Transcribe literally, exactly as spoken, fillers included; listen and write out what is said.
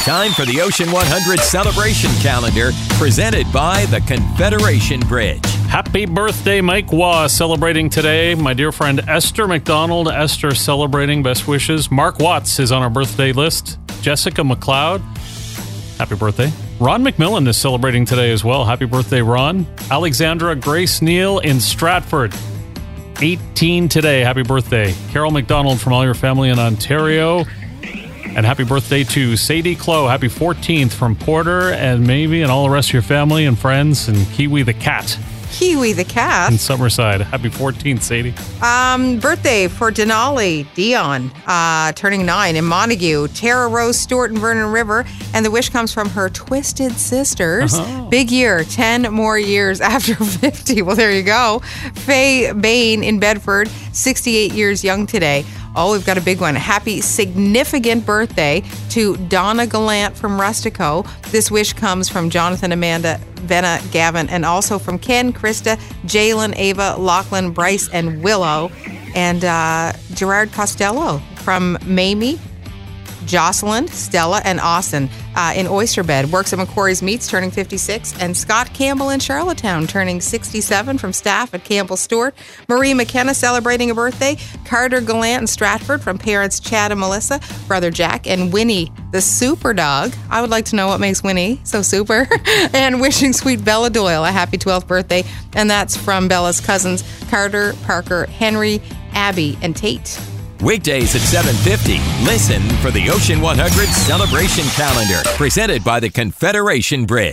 Time for the Ocean one hundred Celebration Calendar, presented by the Confederation Bridge. Happy birthday, Mike Waugh, celebrating today. My dear friend Esther McDonald. Esther celebrating, best wishes. Mark Watts is on our birthday list. Jessica McLeod, happy birthday. Ron McMillan is celebrating today as well. Happy birthday, Ron. Alexandra Grace Neal in Stratford, eighteen today. Happy birthday. Carol McDonald from all your family in Ontario. And happy birthday to Sadie Clow. Happy fourteenth from Porter and maybe and all the rest of your family and friends and Kiwi the cat. Kiwi the cat. In Summerside. Happy fourteenth, Sadie. Um, birthday for Denali Dion, uh, turning nine in Montague. Tara Rose Stewart in Vernon River. And the wish comes from her twisted sisters. Uh-huh. Big year, ten more years after fifty. Well, there you go. Faye Bain in Bedford, sixty-eight years young today. Oh, we've got a big one. Happy significant birthday to Donna Gallant from Rustico. This wish comes from Jonathan, Amanda, Venna, Gavin, and also from Ken, Krista, Jalen, Ava, Lachlan, Bryce, and Willow. And uh, Gerard Costello from Mamie, Jocelyn, Stella, and Austin uh, in Oysterbed. Works at Macquarie's Meats, turning fifty-six. And Scott Campbell in Charlottetown, turning sixty-seven from staff at Campbell Stewart. Marie McKenna celebrating a birthday. Carter Gallant in Stratford from parents Chad and Melissa. Brother Jack and Winnie, the super dog. I would like to know what makes Winnie so super. And wishing sweet Bella Doyle a happy twelfth birthday. And that's from Bella's cousins, Carter, Parker, Henry, Abby, and Tate. Weekdays at seven fifty. Listen for the Ocean one hundred Celebration Calendar, presented by the Confederation Bridge.